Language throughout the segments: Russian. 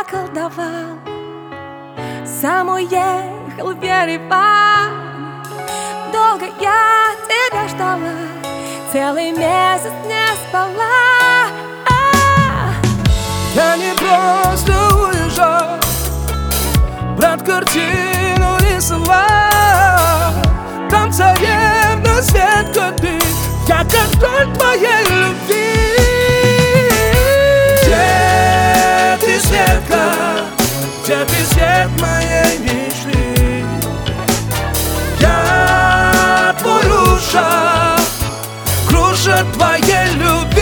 околдовал, сам уехал в Ереван. Долго я тебя ждала, целый месяц не спала. Я не просто уезжал, брат, картину рисовал. Там царевна Светка, ты, я король твоей любви. Где ты, Светка, где ты, свет моей мечты? Я твой Руша, круша твоей любви.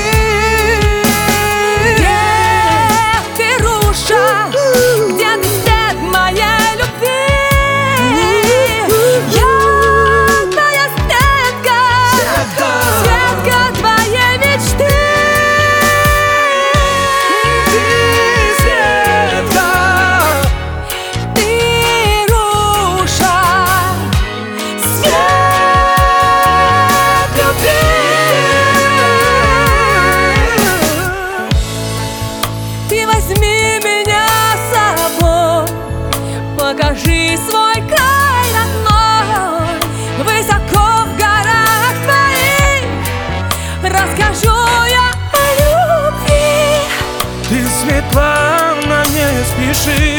Возьми меня с собой, покажи свой край родной. Высоко в горах твоих расскажу я о любви. Ты, Светлана, не спеши,